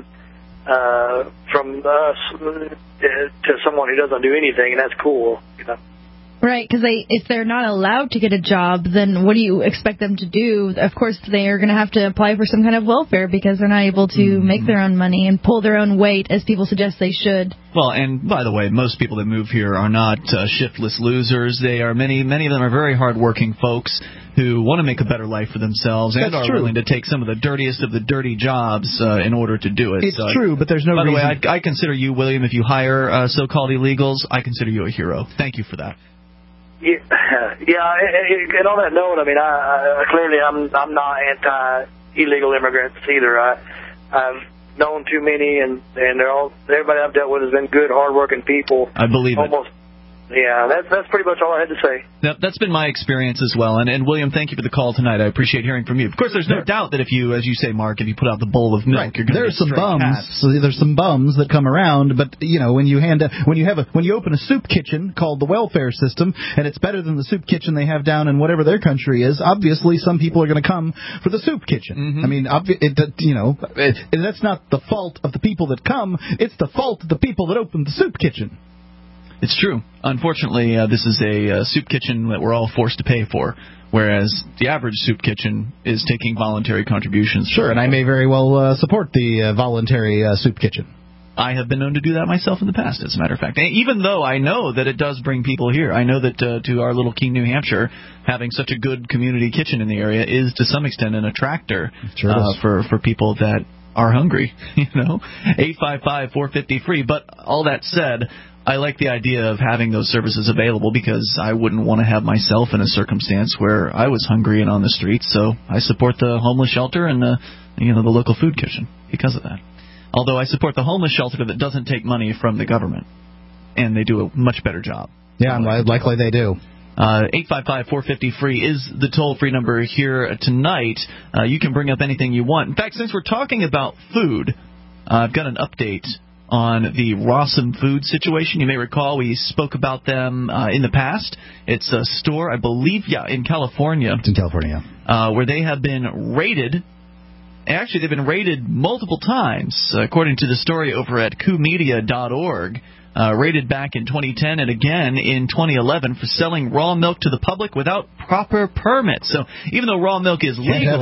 Speaker 16: from us to someone who doesn't do anything, and that's cool.
Speaker 12: Right, because if they're not allowed to get a job, then what do you expect them to do? Of course, they are going to have to apply for some kind of welfare because they're not able to make their own money and pull their own weight, as people suggest they should.
Speaker 1: Well, and by the way, most people that move here are not shiftless losers. They are many of them are very hardworking folks who want to make a better life for themselves and are willing to take some of the dirtiest of the dirty jobs in order to do it.
Speaker 4: It's true, but there's no reason.
Speaker 1: By the way, I consider you, William, if you hire so-called illegals, I consider you a hero. Thank you for that.
Speaker 16: Yeah. And on that note, I mean, I clearly I'm not anti-illegal immigrants either. I've known too many, and everybody I've dealt with has been good, hardworking people.
Speaker 1: I believe it.
Speaker 16: Yeah, that's pretty much all I had to say.
Speaker 1: That's been my experience as well. And William, thank you for the call tonight. I appreciate hearing from you. Of course, there's no doubt that if you, as you say, Mark, if you put out the bowl of milk, you're going to get stray cats.
Speaker 4: So there's some bums that come around, but when you open a soup kitchen called the welfare system, and it's better than the soup kitchen they have down in whatever their country is, obviously some people are going to come for the soup kitchen. Mm-hmm. I mean, that's not the fault of the people that come; it's the fault of the people that open the soup kitchen.
Speaker 1: It's true. Unfortunately, this is a soup kitchen that we're all forced to pay for, whereas the average soup kitchen is taking voluntary contributions.
Speaker 4: Sure, and I may very well support the voluntary soup kitchen.
Speaker 1: I have been known to do that myself in the past, as a matter of fact. And even though I know that it does bring people here. I know that to our little Keene, New Hampshire, having such a good community kitchen in the area is to some extent an attractor for people that are hungry. 855-450-FREE. But all that said, I like the idea of having those services available because I wouldn't want to have myself in a circumstance where I was hungry and on the streets. So I support the homeless shelter and the local food kitchen because of that. Although I support the homeless shelter that doesn't take money from the government, and they do a much better job.
Speaker 4: Yeah, likely they do.
Speaker 1: 855-450-FREE is the toll-free number here tonight. You can bring up anything you want. In fact, since we're talking about food, I've got an update on the Rawsome Food situation. You may recall we spoke about them in the past. It's a store, I believe, in California.
Speaker 4: It's in California.
Speaker 1: Where they have been raided. Actually, they've been raided multiple times, according to the story over at CoopMedia.org. Raided back in 2010 and again in 2011 for selling raw milk to the public without proper permits. So even though raw milk is legal,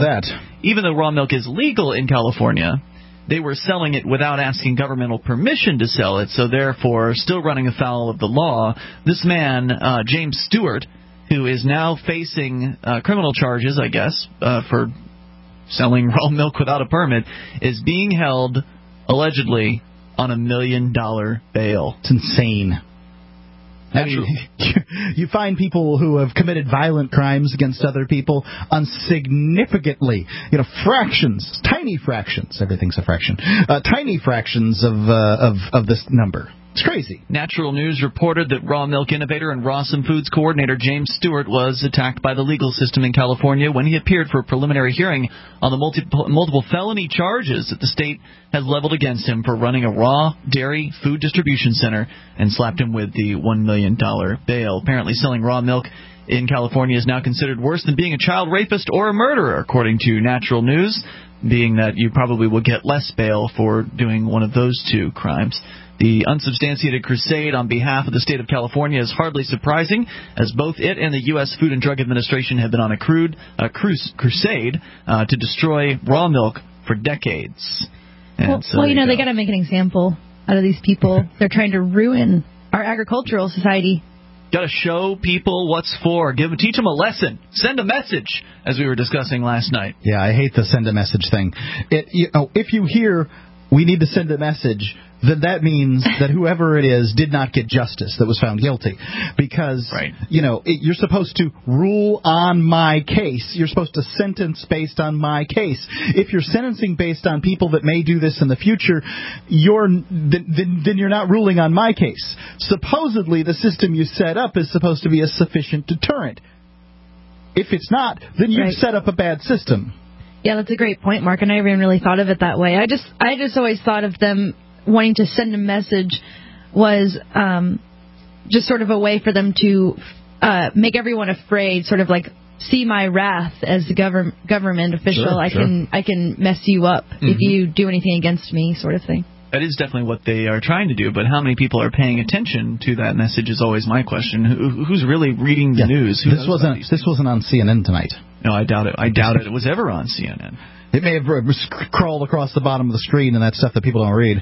Speaker 1: in California, they were selling it without asking governmental permission to sell it, so therefore still running afoul of the law. This man, James Stewart, who is now facing criminal charges, I guess, for selling raw milk without a permit, is being held, allegedly, on $1 million bail.
Speaker 4: It's insane. I mean, you find people who have committed violent crimes against other people on significantly, fractions, tiny fractions, everything's a fraction, tiny fractions of this number. It's crazy.
Speaker 1: Natural News reported that raw milk innovator and Rawsome Foods coordinator James Stewart was attacked by the legal system in California when he appeared for a preliminary hearing on the multiple felony charges that the state has leveled against him for running a raw dairy food distribution center and slapped him with the $1 million bail. Apparently selling raw milk in California is now considered worse than being a child rapist or a murderer, according to Natural News, being that you probably will get less bail for doing one of those two crimes. The unsubstantiated crusade on behalf of the state of California is hardly surprising, as both it and the U.S. Food and Drug Administration have been on a crusade to destroy raw milk for decades. And
Speaker 12: they got to make an example out of these people. They're trying to ruin our agricultural society.
Speaker 1: Got to show people what's for. Teach them a lesson. Send a message, as we were discussing last night.
Speaker 4: Yeah, I hate the send a message thing. If you hear we need to send a message, then that means that whoever it is did not get justice, that was found guilty. Because, you're supposed to rule on my case. You're supposed to sentence based on my case. If you're sentencing based on people that may do this in the future, then you're not ruling on my case. Supposedly, the system you set up is supposed to be a sufficient deterrent. If it's not, then you've set up a bad system.
Speaker 12: Yeah, that's a great point, Mark, and I haven't really thought of it that way. I just always thought of them wanting to send a message was just sort of a way for them to make everyone afraid, sort of like, see my wrath as the government official.
Speaker 1: Sure,
Speaker 12: I can mess you up if you do anything against me, sort of thing.
Speaker 1: That is definitely what they are trying to do, but how many people are paying attention to that message is always my question. Who's really reading the news?
Speaker 4: This wasn't on CNN tonight.
Speaker 1: No, I doubt it. I doubt it was ever on CNN.
Speaker 4: It may have crawled across the bottom of the screen, and that's stuff that people don't read.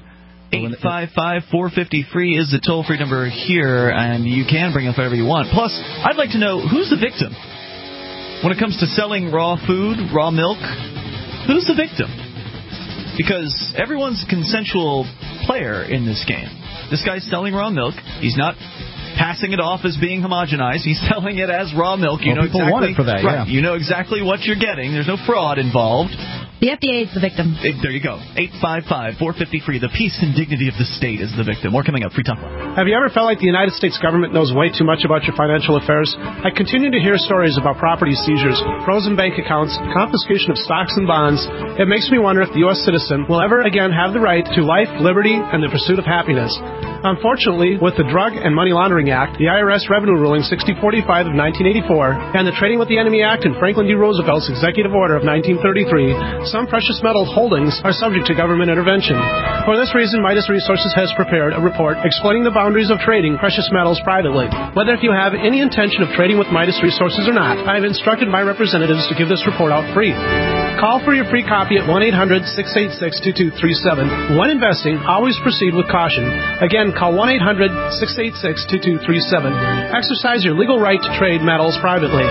Speaker 1: 855-450-FREE is the toll-free number here, and you can bring up whatever you want. Plus, I'd like to know, who's the victim? When it comes to selling raw food, raw milk, who's the victim? Because everyone's a consensual player in this game. This guy's selling raw milk. He's not passing it off as being homogenized. He's selling it as raw milk. You know
Speaker 4: people want it for that,
Speaker 1: right, you know exactly what you're getting. There's no fraud involved.
Speaker 12: The FDA is the victim.
Speaker 1: There you go. 855-450-FREE. The peace and dignity of the state is the victim. More coming up. Free Talk Live.
Speaker 8: Have you ever felt like the United States government knows way too much about your financial affairs? I continue to hear stories about property seizures, frozen bank accounts, confiscation of stocks and bonds. It makes me wonder if the U.S. citizen will ever again have the right to life, liberty, and the pursuit of happiness. Unfortunately, with the Drug and Money Laundering Act, the IRS Revenue Ruling 6045 of 1984, and the Trading with the Enemy Act and Franklin D. Roosevelt's Executive Order of 1933, some precious metals holdings are subject to government intervention. For this reason, Midas Resources has prepared a report explaining the boundaries of trading precious metals privately. Whether if you have any intention of trading with Midas Resources or not, I have instructed my representatives to give this report out free. Call for your free copy at 1-800-686-2237. When investing, always proceed with caution. Again, call 1-800-686-2237. Exercise your legal right to trade metals privately.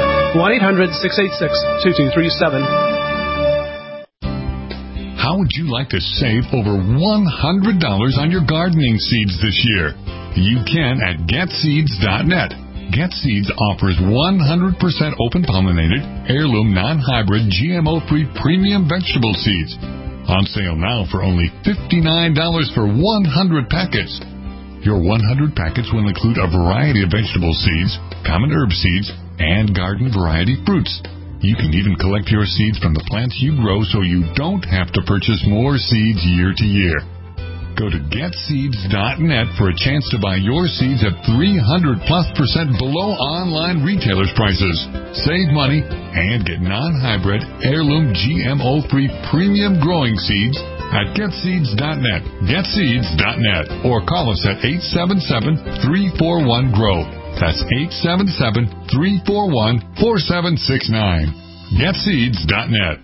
Speaker 8: 1-800-686-2237.
Speaker 17: How would you like to save over $100 on your gardening seeds this year? You can at GetSeeds.net. GetSeeds offers 100% open pollinated, heirloom, non-hybrid, GMO-free premium vegetable seeds. On sale now for only $59 for 100 packets. Your 100 packets will include a variety of vegetable seeds, common herb seeds, and garden variety fruits. You can even collect your seeds from the plants you grow so you don't have to purchase more seeds year to year. Go to GetSeeds.net for a chance to buy your seeds at 300+% below online retailers' prices. Save money and get non-hybrid, heirloom, GMO-free premium growing seeds at GetSeeds.net. GetSeeds.net. Or call us at 877-341-GROW. That's 877-341-4769. GetSeeds.net.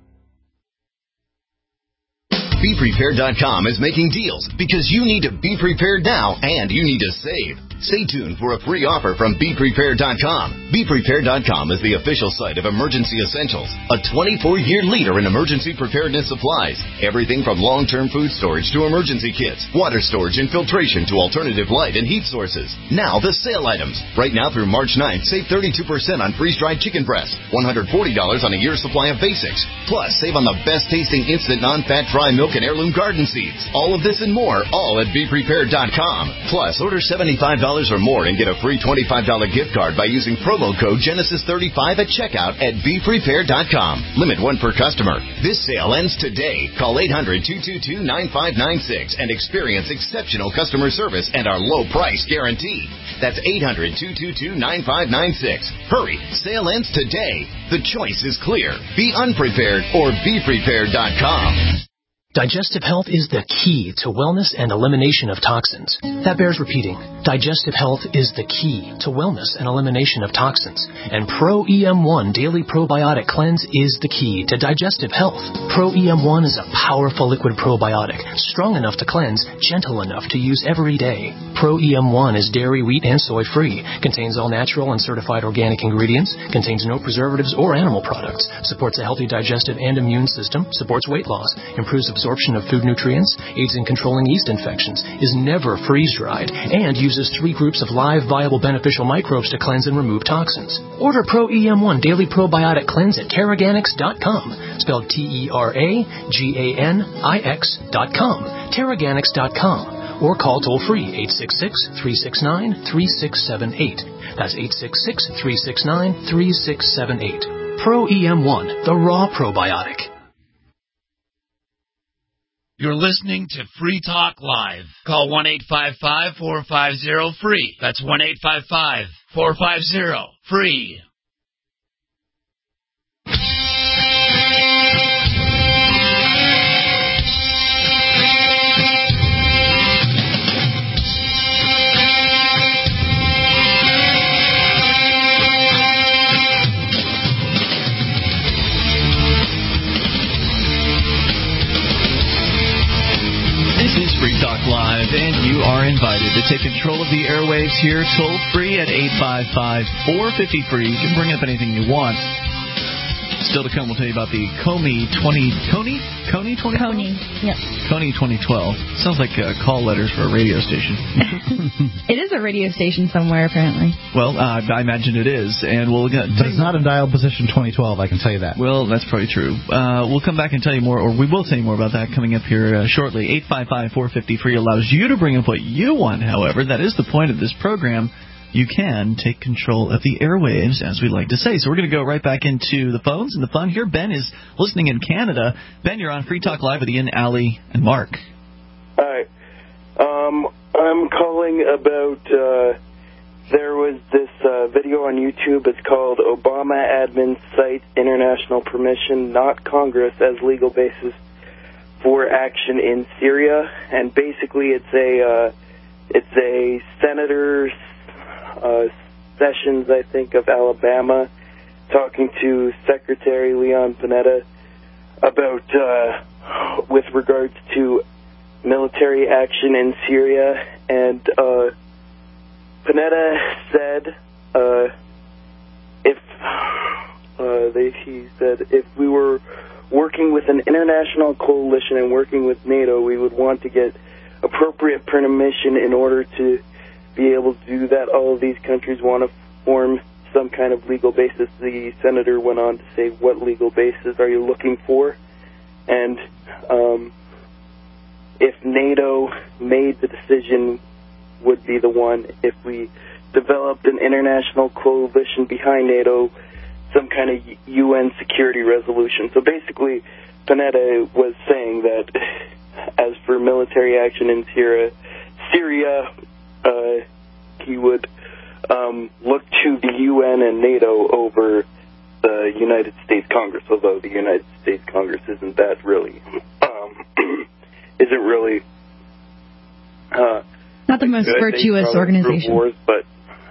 Speaker 18: BePrepared.com is making deals because you need to be prepared now and you need to save. Stay tuned for a free offer from BePrepared.com. BePrepared.com is the official site of Emergency Essentials, a 24-year leader in emergency preparedness supplies. Everything from long-term food storage to emergency kits, water storage and filtration to alternative light and heat sources. Now the sale items. Right now through March 9th, save 32% on freeze-dried chicken breast, $140 on a year's supply of basics. Plus, save on the best-tasting instant non-fat dry milk and heirloom garden seeds. All of this and more, all at BePrepared.com. Plus, order $75 or more and get a free $25 gift card by using promo code Genesis35 at checkout at BePrepared.com. Limit 1 per customer. This sale ends today. Call 800-222-9596 and experience exceptional customer service and our low price guarantee. That's 800-222-9596. Hurry, sale ends today. The choice is clear. Be unprepared or BePrepared.com.
Speaker 19: Digestive health is the key to wellness and elimination of toxins. That bears repeating. Digestive health is the key to wellness and elimination of toxins. And Pro EM1 Daily Probiotic Cleanse is the key to digestive health. Pro EM1 is a powerful liquid probiotic, strong enough to cleanse, gentle enough to use every day. Pro EM1 is dairy, wheat, and soy free, contains all natural and certified organic ingredients, contains no preservatives or animal products, supports a healthy digestive and immune system, supports weight loss, improves absorption of food nutrients, aids in controlling yeast infections, is never freeze-dried, and uses 3 groups of live, viable, beneficial microbes to cleanse and remove toxins. Order Pro EM1 Daily Probiotic Cleanse at Terraganix.com, spelled TerraGanix.com, Terraganix.com, or call toll-free 866-369-3678. That's 866-369-3678. Pro EM1, the raw probiotic.
Speaker 11: You're listening to Free Talk Live. Call 1-855-450-FREE. That's 1-855-450-FREE.
Speaker 1: Free Talk Live, and you are invited to take control of the airwaves here, toll-free at 855-450-FREE. You can bring up anything you want. Still to come, we'll tell you about the Coney 2012?
Speaker 12: Yes.
Speaker 1: Coney 2012. Sounds like call letters for a radio station.
Speaker 12: It is a radio station somewhere, apparently.
Speaker 1: Well, I imagine it is, and we'll get.
Speaker 4: But it's not in dial position 2012, I can tell you that.
Speaker 1: Well, that's probably true. We'll come back and tell you more, or we will tell you more about that coming up here shortly. 855-450-FREE allows you to bring up what you want, however. That is the point of this program. You can take control of the airwaves, as we like to say. So we're going to go right back into the phones and the fun here. Ben is listening in Canada. Ben, you're on Free Talk Live with Ian, Allie, and Mark.
Speaker 20: Hi. I'm calling about, there was this video on YouTube. It's called Obama Admin Cite International Permission, Not Congress, as Legal Basis for Action in Syria. And basically it's a senator's Sessions, I think, of Alabama, talking to Secretary Leon Panetta about, with regards to military action in Syria, and Panetta said, if we were working with an international coalition and working with NATO, we would want to get appropriate permission in order to be able to do that. All of these countries want to form some kind of legal basis. The senator went on to say, what legal basis are you looking for? And if NATO made the decision, would be the one. If we developed an international coalition behind NATO, some kind of UN security resolution. So basically, Panetta was saying that as for military action in Syria, he would look to the UN and NATO over the United States Congress, although the United States Congress isn't that really,
Speaker 12: not the most virtuous organization.
Speaker 20: Wars, but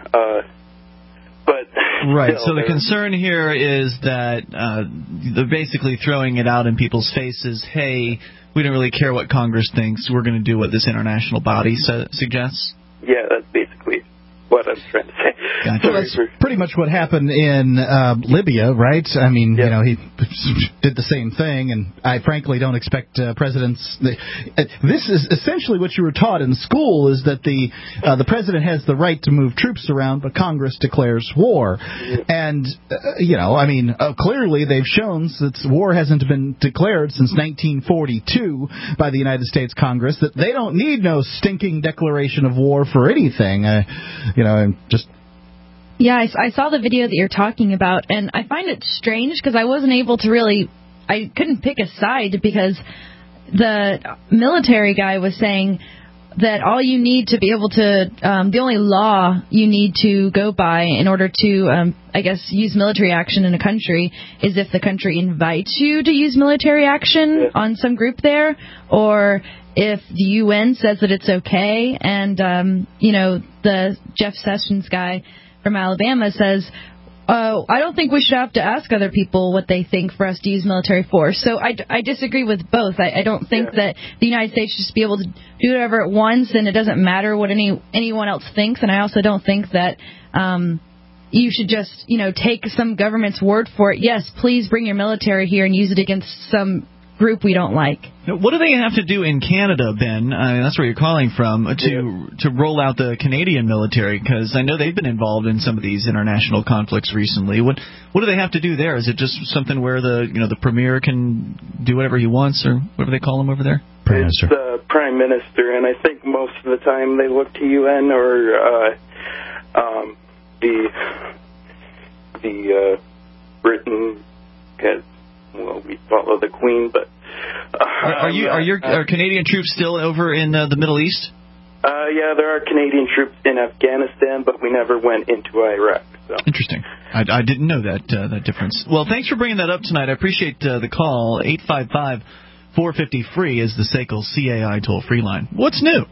Speaker 1: right.
Speaker 20: Still,
Speaker 1: so the concern here is that they're basically throwing it out in people's faces. Hey, we don't really care what Congress thinks. We're going to do what this international body suggests.
Speaker 20: Yeah, that's basically what I'm trying to say.
Speaker 4: Gotcha. Well, that's pretty much what happened in Libya, right? I mean, you know, he did the same thing, and I frankly don't expect presidents. This is essentially what you were taught in school: is that the president has the right to move troops around, but Congress declares war. And you know, I mean, clearly they've shown that war hasn't been declared since 1942 by the United States Congress, that they don't need no stinking declaration of war for anything. You know, and just.
Speaker 12: Yeah, I saw the video that you're talking about, and I find it strange because I wasn't able to I couldn't pick a side because the military guy was saying that all you need to be able to, the only law you need to go by in order to, I guess, use military action in a country is if the country invites you to use military action on some group there, or if the UN says that it's okay. And, you know, the Jeff Sessions guy from Alabama says, I don't think we should have to ask other people what they think for us to use military force. So I disagree with both. I don't think that the United States should just be able to do whatever it wants, and it doesn't matter what anyone else thinks. And I also don't think that you should just, you know, take some government's word for it. Yes, please bring your military here and use it against some group we don't like.
Speaker 1: What do they have to do in Canada, Ben? I mean, that's where you're calling from, to roll out the Canadian military? Because I know they've been involved in some of these international conflicts recently. What do they have to do there? Is it just something where the premier can do whatever he wants, or whatever they call him over there?
Speaker 20: Prime Minister. It's the Prime Minister, and I think most of the time they look to UN or the Britain, because we follow the Queen, but
Speaker 1: are Canadian troops still over in the Middle East?
Speaker 20: Yeah, there are Canadian troops in Afghanistan, but we never went into Iraq. So.
Speaker 1: Interesting. I didn't know that difference. Well, thanks for bringing that up tonight. I appreciate the call. 855-450-FREE is the SACL CAI toll-free line. What's new?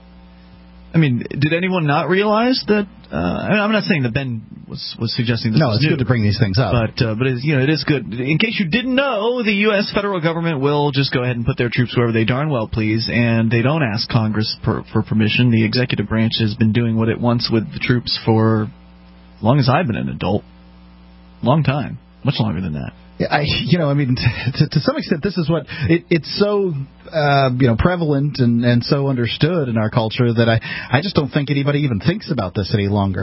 Speaker 1: I mean, did anyone not realize that? I'm not saying that Ben was suggesting this.
Speaker 4: No, it's
Speaker 1: new,
Speaker 4: good to bring these things up.
Speaker 1: But it is good. In case you didn't know, the U.S. federal government will just go ahead and put their troops wherever they darn well please, and they don't ask Congress for permission. The executive branch has been doing what it wants with the troops for as long as I've been an adult. Long time. Much longer than that.
Speaker 4: I mean, to some extent, this is what it's so prevalent and so understood in our culture that I just don't think anybody even thinks about this any longer.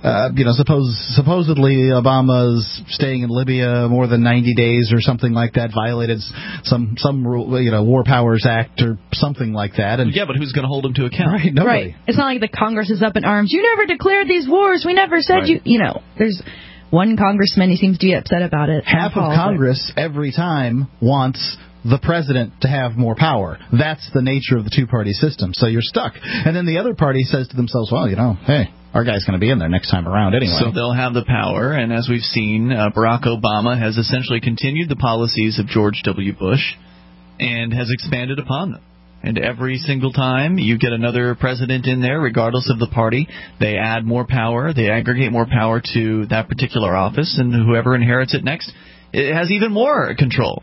Speaker 4: Supposedly Obama's staying in Libya more than 90 days or something like that, violated some rule, War Powers Act or something like that. And
Speaker 1: but who's going to hold him to account?
Speaker 4: Right, nobody.
Speaker 12: Right. It's not like the Congress is up in arms. You never declared these wars. We never said there's one congressman, he seems to be upset about it.
Speaker 4: Half of Congress every time wants the president to have more power. That's the nature of the two-party system. So you're stuck. And then the other party says to themselves, well, hey, our guy's going to be in there next time around anyway.
Speaker 1: So they'll have the power. And as we've seen, Barack Obama has essentially continued the policies of George W. Bush and has expanded upon them. And every single time you get another president in there, regardless of the party, they add more power, they aggregate more power to that particular office, and whoever inherits it next, it has even more control.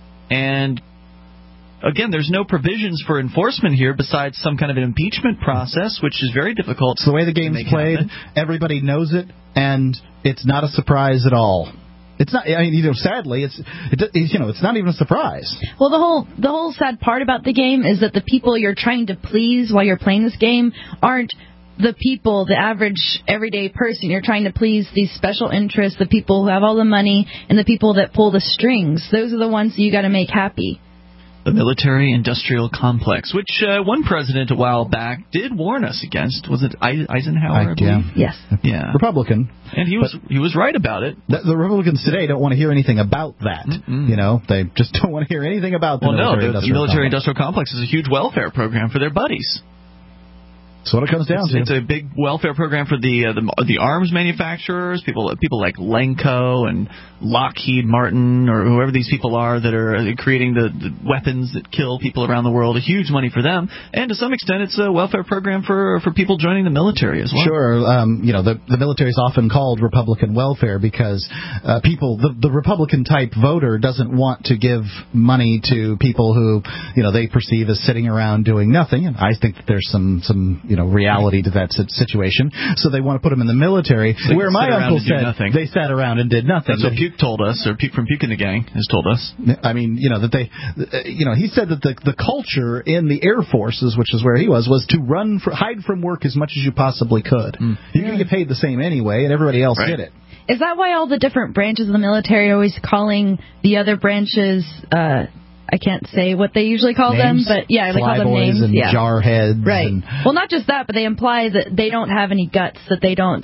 Speaker 1: And again, there's no provisions for enforcement here besides some kind of an impeachment process, which is very difficult.
Speaker 4: It's the way the game's played. Everybody knows it, and it's not a surprise at all. It's not. I mean, sadly, it's not even a surprise.
Speaker 12: Well, the whole sad part about the game is that the people you're trying to please while you're playing this game aren't the people, the average everyday person. You're trying to please these special interests, the people who have all the money, and the people that pull the strings. Those are the ones that you got to make happy.
Speaker 1: The military-industrial complex, which one president a while back did warn us against. Was it Eisenhower?
Speaker 12: Yes.
Speaker 1: Yeah.
Speaker 4: Republican.
Speaker 1: And he was right about it.
Speaker 4: The Republicans today don't want to hear anything about that. They just don't want to hear anything about the
Speaker 1: military-industrial complex is a huge welfare program for their buddies.
Speaker 4: That's what it comes down to.
Speaker 1: It's a big welfare program for the arms manufacturers, people like Lenco and Lockheed Martin or whoever these people are that are creating the weapons that kill people around the world. A huge money for them, and to some extent, it's a welfare program for people joining the military as well.
Speaker 4: Sure, the military is often called Republican welfare because the Republican type voter doesn't want to give money to people who they perceive as sitting around doing nothing. And I think that there's some reality to that situation. So they want to put them in the military.
Speaker 1: So
Speaker 4: where my uncle said
Speaker 1: they
Speaker 4: sat around and did nothing.
Speaker 1: That's what Puke told us, or Puke from Puke in the Gang has told us.
Speaker 4: I mean, that they, he said that the culture in the Air Forces, which is where he was to hide from work as much as you possibly could. You're going to get paid the same anyway, and everybody else did it.
Speaker 12: Is that why all the different branches of the military are always calling the other branches? I can't say what they usually call
Speaker 4: names?
Speaker 12: them, but yeah, they call them
Speaker 4: Flyboys
Speaker 12: names.
Speaker 4: And jarheads.
Speaker 12: Right. Well, not just that, but they imply that they don't have any guts, that they don't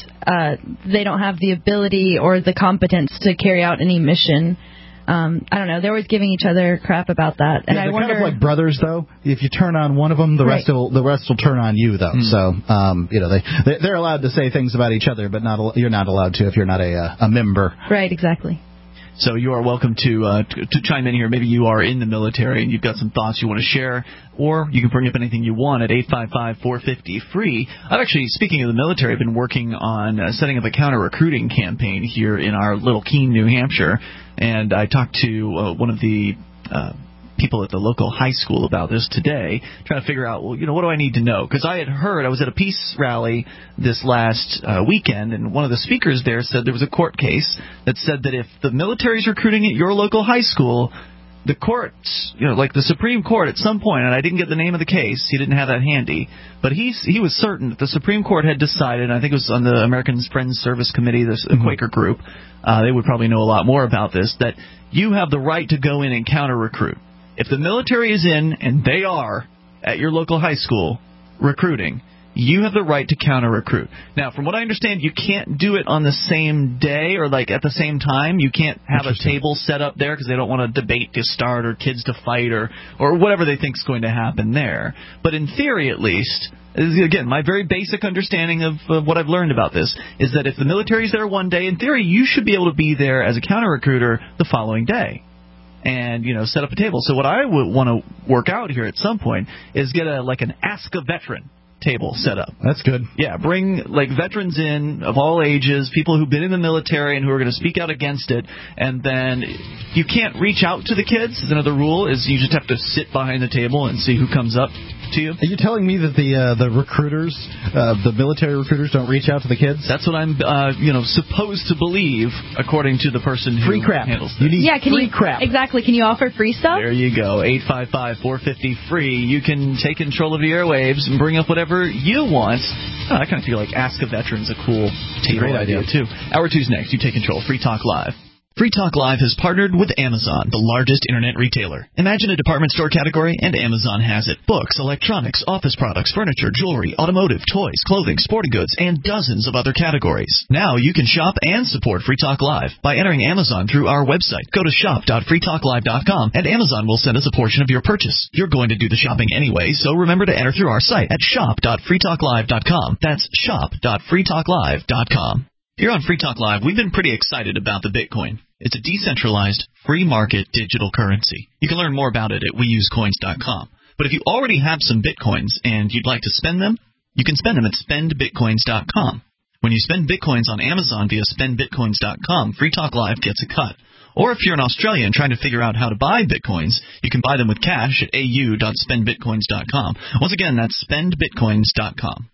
Speaker 12: have the ability or the competence to carry out any mission. I don't know. They're always giving each other crap about that, and I wonder.
Speaker 4: Kind of like brothers, though. If you turn on one of them, the rest will turn on you, though. So, they're allowed to say things about each other, but you're not allowed to if you're not a member.
Speaker 12: Right. Exactly.
Speaker 1: So you are welcome to chime in here. Maybe you are in the military and you've got some thoughts you want to share, or you can bring up anything you want at 855-450-FREE. I've actually, speaking of the military, I've been working on setting up a counter-recruiting campaign here in our little Keene, New Hampshire, and I talked to one of the people at the local high school about this today, trying to figure out, what do I need to know? Because I had heard, I was at a peace rally this last weekend, and one of the speakers there said there was a court case that said that if the military's recruiting at your local high school, the courts, like the Supreme Court at some point, and I didn't get the name of the case, he didn't have that handy, but he was certain that the Supreme Court had decided, I think it was on the American Friends Service Committee, the Quaker group, they would probably know a lot more about this, that you have the right to go in and counter-recruit. If the military is in, and they are, at your local high school recruiting, you have the right to counter-recruit. Now, from what I understand, you can't do it on the same day or at the same time. You can't have a table set up there because they don't want a debate to start or kids to fight or whatever they think is going to happen there. But in theory, at least, again, my very basic understanding of what I've learned about this is that if the military is there one day, in theory, you should be able to be there as a counter-recruiter the following day. And, set up a table. So what I would want to work out here at some point is get an Ask a Veteran table set up.
Speaker 4: That's good.
Speaker 1: Yeah, bring veterans in of all ages, people who've been in the military and who are going to speak out against it, and then you can't reach out to the kids. Another rule is you just have to sit behind the table and see who comes up to you.
Speaker 4: Are you telling me that the recruiters, the military recruiters, don't reach out to the kids?
Speaker 1: That's what I'm supposed to believe, according to the person who handles this.
Speaker 4: You need free crap.
Speaker 12: Exactly. Can you offer free stuff?
Speaker 1: There you go. 855-450-FREE. You can take control of the airwaves and bring up whatever you want. I kind of feel like Ask a Veteran's a cool table idea, too. Hour 2's next. You take control. Free Talk Live. Free Talk Live has partnered with Amazon, the largest internet retailer. Imagine a department store category, and Amazon has it. Books, electronics, office products, furniture, jewelry, automotive, toys, clothing, sporting goods, and dozens of other categories. Now you can shop and support Free Talk Live by entering Amazon through our website. Go to shop.freetalklive.com, and Amazon will send us a portion of your purchase. You're going to do the shopping anyway, so remember to enter through our site at shop.freetalklive.com. That's shop.freetalklive.com. Here on Free Talk Live, we've been pretty excited about the Bitcoin. It's a decentralized, free market digital currency. You can learn more about it at weusecoins.com. But if you already have some Bitcoins and you'd like to spend them, you can spend them at spendbitcoins.com. When you spend Bitcoins on Amazon via spendbitcoins.com, Free Talk Live gets a cut. Or if you're an Australian trying to figure out how to buy Bitcoins, you can buy them with cash at au.spendbitcoins.com. Once again, that's spendbitcoins.com.